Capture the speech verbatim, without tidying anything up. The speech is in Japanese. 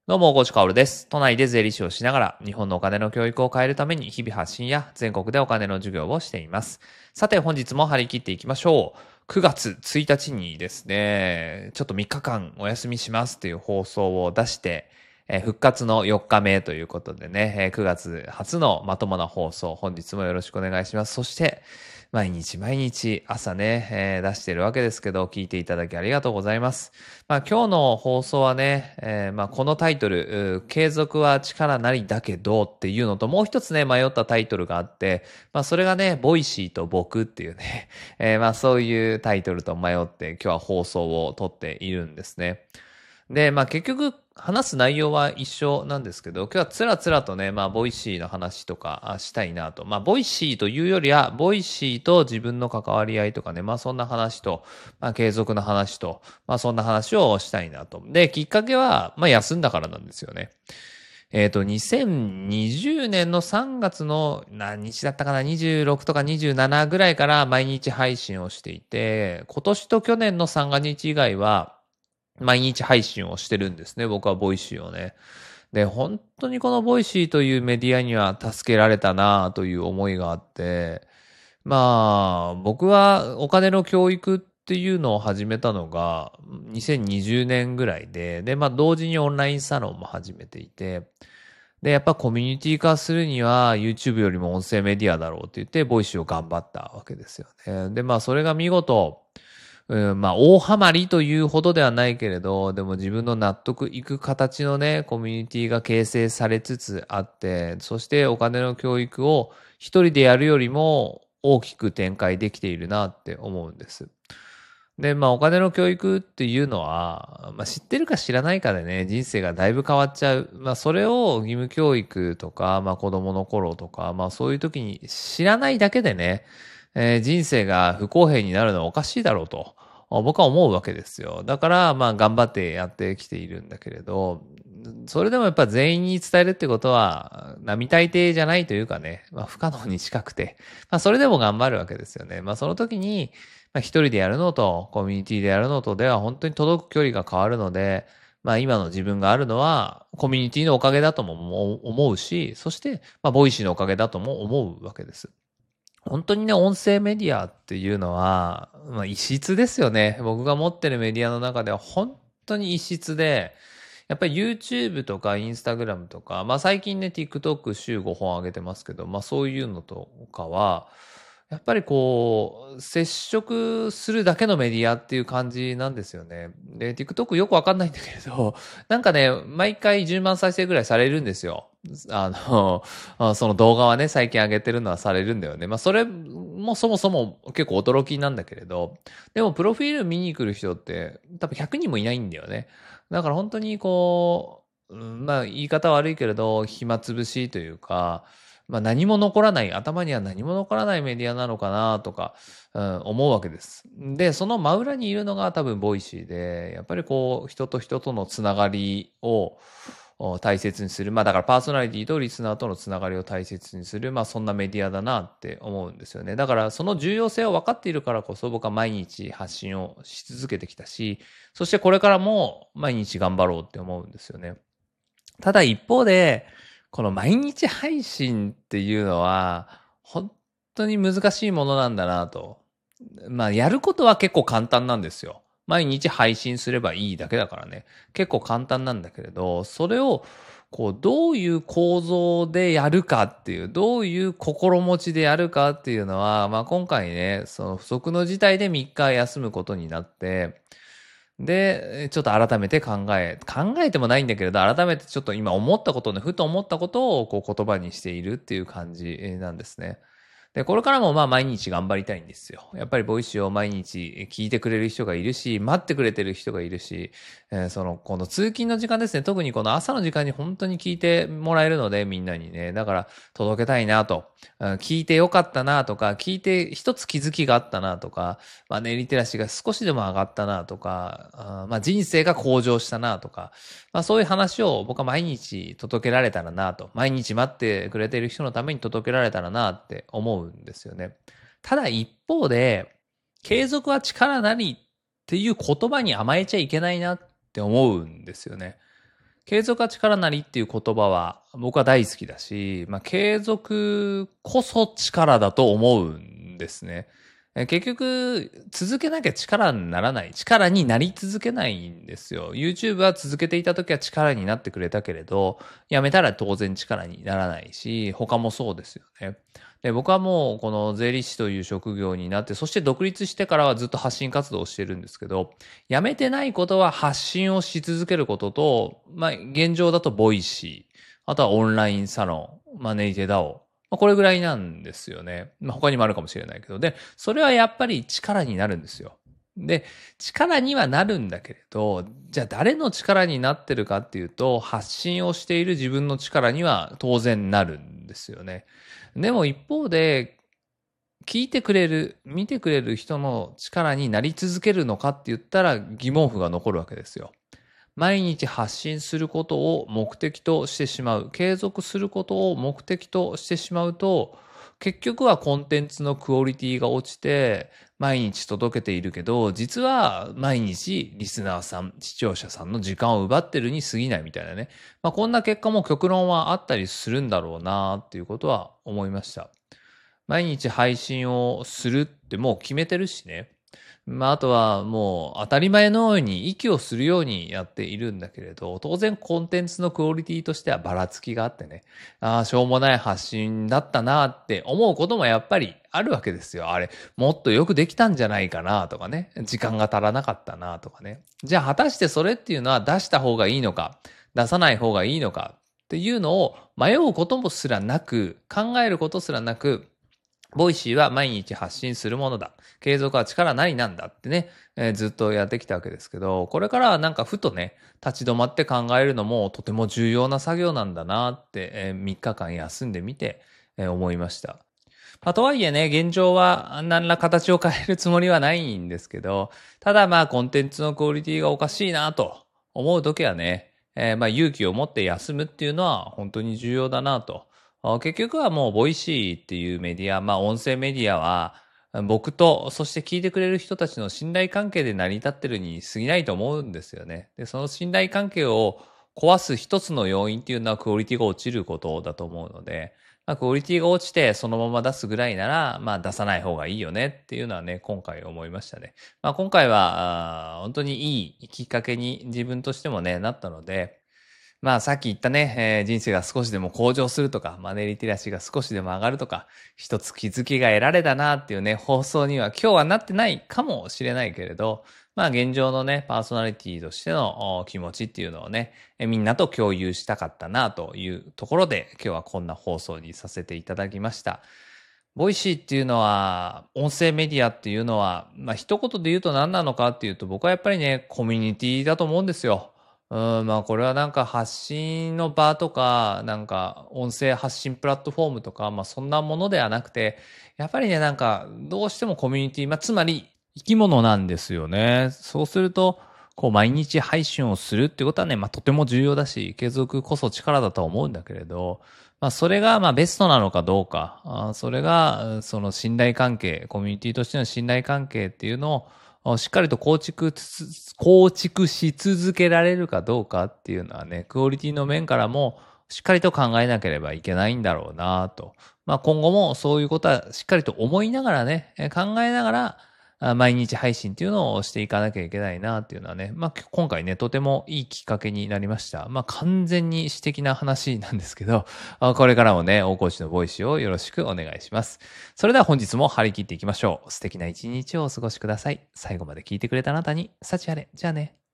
どうも、コーチカオルです。都内で税理士をしながら、日本のお金の教育を変えるために日々発信や全国でお金の授業をしています。さて、本日も張り切っていきましょう。くがつついたちにですね、ちょっとみっかかんお休みしますっていう放送を出して、えー復活のよっかめということでね、えーくがつ初のまともな放送、本日もよろしくお願いします。そして、毎日毎日朝ね、えー出してるわけですけど、聞いていただきありがとうございます。まあ今日の放送はね、えーまあこのタイトル、う継続は力なりだけどっていうのと、もう一つね、迷ったタイトルがあって、まあそれがね、ボイシーと僕っていうね、えーまあそういうタイトルと迷って今日は放送を撮っているんですね。で、まあ結局話す内容は一緒なんですけど、今日はつらつらとね、まあボイシーの話とかあしたいなと。まあボイシーというよりは、ボイシーと自分の関わり合いとかね、まあそんな話と、まあ継続の話と、まあそんな話をしたいなと。で、きっかけは、まあ休んだからなんですよね。えっと、にせんにじゅうねんのさんがつの何日だったかな、にじゅうろくとかにじゅうななぐらいから毎日配信をしていて、今年と去年のさんがつ以外は、毎日配信をしてるんですね。僕はボイシーをね。で、本当にこのボイシーというメディアには助けられたなという思いがあって、まあ、僕はお金の教育っていうのを始めたのがにせんにじゅうねんぐらいで、で、まあ同時にオンラインサロンも始めていて、で、やっぱコミュニティ化するには YouTube よりも音声メディアだろうって言って、ボイシーを頑張ったわけですよね。で、まあそれが見事、うん、まあ、大ハマりというほどではないけれど、でも自分の納得いく形のね、コミュニティが形成されつつあって、そしてお金の教育を一人でやるよりも大きく展開できているなって思うんです。で、まあ、お金の教育っていうのは、まあ、知ってるか知らないかでね、人生がだいぶ変わっちゃう。まあ、それを義務教育とか、まあ、子供の頃とか、まあ、そういう時に知らないだけでね、えー人生が不公平になるのはおかしいだろうと。僕は思うわけですよ。だから、まあ、頑張ってやってきているんだけれど、それでもやっぱ全員に伝えるってことは、並大抵じゃないというかね、まあ、不可能に近くて、まあ、それでも頑張るわけですよね。まあ、その時に、まあ、一人でやるのと、コミュニティでやるのとでは本当に届く距離が変わるので、まあ今の自分があるのは、コミュニティのおかげだとも思うし、そして、まあボイシーのおかげだとも思うわけです。本当にね、音声メディアっていうのは、まあ異質ですよね。僕が持ってるメディアの中では本当に異質で、やっぱり YouTube とか Instagram とか、まあ最近ね、TikTok 週ごほん上げてますけど、まあそういうのとかは、やっぱりこう、接触するだけのメディアっていう感じなんですよね。で、TikTok よくわかんないんだけれど、なんかね、毎回じゅうまん再生ぐらいされるんですよ。あの、あその動画はね、最近上げてるのはされるんだよね。まあ、それもそもそも結構驚きなんだけれど、でも、プロフィール見に来る人って多分ひゃくにんもいないんだよね。だから本当にこう、うんまあ、言い方悪いけれど、暇つぶしというか、まあ、何も残らない、頭には何も残らないメディアなのかなとか、うん、思うわけです。で、その真裏にいるのが多分ボイシーで、やっぱりこう、人と人とのつながりをお大切にする。まあだからパーソナリティとリスナーとのつながりを大切にする。まあそんなメディアだなって思うんですよね。だからその重要性を分かっているからこそ僕は毎日発信をし続けてきたし、そしてこれからも毎日頑張ろうって思うんですよね。ただ一方で、この毎日配信っていうのは、本当に難しいものなんだなと。まあ、やることは結構簡単なんですよ。毎日配信すればいいだけだからね。結構簡単なんだけれど、それを、こう、どういう構造でやるかっていう、どういう心持ちでやるかっていうのは、まあ今回ね、その不測の事態でみっか休むことになって、で、ちょっと改めて考え、考えてもないんだけれど、改めてちょっと今思ったことね、ふと思ったことをこう言葉にしているっていう感じなんですね。で、これからもまあ毎日頑張りたいんですよ。やっぱりボイシーを毎日聞いてくれる人がいるし、待ってくれてる人がいるし、えーその、この通勤の時間ですね、特にこの朝の時間に本当に聞いてもらえるので、みんなにね。だから届けたいなと、うん聞いてよかったなとか、聞いて一つ気づきがあったなとか、まあね、リテラシーが少しでも上がったなとか、あまあ人生が向上したなとか、まあそういう話を僕は毎日届けられたらなと、毎日待ってくれている人のために届けられたらなって思うんですよね。ただ一方で、継続は力なりっていう言葉に甘えちゃいけないなって思うんですよね。 継続は力なりっていう言葉は僕は大好きだし、まあ、継続こそ力だと思うんですね。結局、続けなきゃ力にならない。力になり続けないんですよ。YouTube は続けていた時は力になってくれたけれど、やめたら当然力にならないし、他もそうですよね。で、僕はもうこの税理士という職業になって、そして独立してからはずっと発信活動をしてるんですけど、やめてないことは発信をし続けることと、まあ、現状だとボイシー、あとはオンラインサロン、マネイテダオ、まあ、これぐらいなんですよね。まあ、他にもあるかもしれないけど。で、それはやっぱり力になるんですよ。で、力にはなるんだけれど、じゃあ誰の力になってるかっていうと、発信をしている自分の力には当然なるんですよね。でも一方で、聞いてくれる、見てくれる人の力になり続けるのかって言ったら疑問符が残るわけですよ。毎日発信することを目的としてしまう。継続することを目的としてしまうと、結局はコンテンツのクオリティが落ちて、毎日届けているけど、実は毎日リスナーさん、視聴者さんの時間を奪ってるに過ぎないみたいなね。まあ、こんな結果も極論はあったりするんだろうなっていうことは思いました。毎日配信をするってもう決めてるしね。まあ、あとはもう当たり前のように息をするようにやっているんだけれど、当然コンテンツのクオリティとしてはばらつきがあってね、ああ、しょうもない発信だったなって思うこともやっぱりあるわけですよ。あれ、もっとよくできたんじゃないかなとかね、時間が足らなかったなとかね。じゃあ果たしてそれっていうのは出した方がいいのか、出さない方がいいのかっていうのを迷うこともすらなく、考えることすらなく、ボイシーは毎日発信するものだ。継続は力なりなんだってね、えーずっとやってきたわけですけど、これからはなんかふとね、立ち止まって考えるのもとても重要な作業なんだなって、えー、みっかかん休んでみて、えー思いました。まあ、とはいえね、現状は何ら形を変えるつもりはないんですけど、ただまあコンテンツのクオリティがおかしいなと思うときはね、えーまあ勇気を持って休むっていうのは本当に重要だなと。あ結局はもうボイシーっていうメディア、まあ音声メディアは僕とそして聞いてくれる人たちの信頼関係で成り立ってるに過ぎないと思うんですよね。で、その信頼関係を壊す一つの要因っていうのはクオリティが落ちることだと思うので、まあ、クオリティが落ちてそのまま出すぐらいなら、まあ出さない方がいいよねっていうのはね、今回思いましたね。まあ今回は、あ本当にいいきっかけに自分としてもね、なったので、まあさっき言ったね、えー人生が少しでも向上するとか、マネーリテラシーが少しでも上がるとか、一つ気づきが得られたなっていうね、放送には今日はなってないかもしれないけれど、まあ現状のね、パーソナリティとしてのお気持ちっていうのをね、えみんなと共有したかったなというところで、今日はこんな放送にさせていただきました。ボイシーっていうのは、音声メディアっていうのは、まあ一言で言うと何なのかっていうと、僕はやっぱりね、コミュニティだと思うんですよ。うん、まあこれはなんか発信の場とか、なんか音声発信プラットフォームとか、まあそんなものではなくて、やっぱりね、なんかどうしてもコミュニティ、まあつまり生き物なんですよね。そうすると、こう毎日配信をするっていうことはね、まあとても重要だし、継続こそ力だとは思うんだけれど、まあそれがまあベストなのかどうか、あそれがその信頼関係、コミュニティとしての信頼関係っていうのをしっかりと構築つ、構築し続けられるかどうかっていうのはね、クオリティの面からもしっかりと考えなければいけないんだろうなと。まあ今後もそういうことはしっかりと思いながらね、え考えながら、あ毎日配信っていうのをしていかなきゃいけないなっていうのはね、まあ今回ね、とてもいいきっかけになりました。まあ完全に私的な話なんですけど、あこれからもね、大河内のボイシーをよろしくお願いします。それでは本日も張り切っていきましょう。素敵な一日をお過ごしください。最後まで聞いてくれたあなたに、幸あれ。じゃあね。